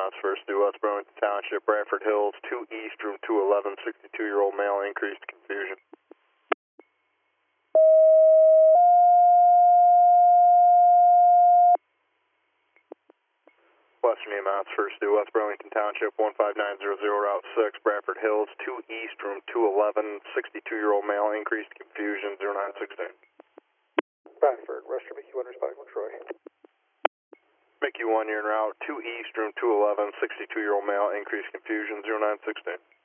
miles, first due West Burlington Township, Bradford Hills, 2 East, room 211, 62-year-old male, increased confusion. Western EMS, first due West Burlington Township, 15900, Route 6, Bradford Hills, 2 East, room 211, 62-year-old male, increased confusion, 0916. Bradford, Western MQ1 responding with Troy. MQ1, you're en route, 2 East, room 211, 62-year-old male, increased confusion, 0916.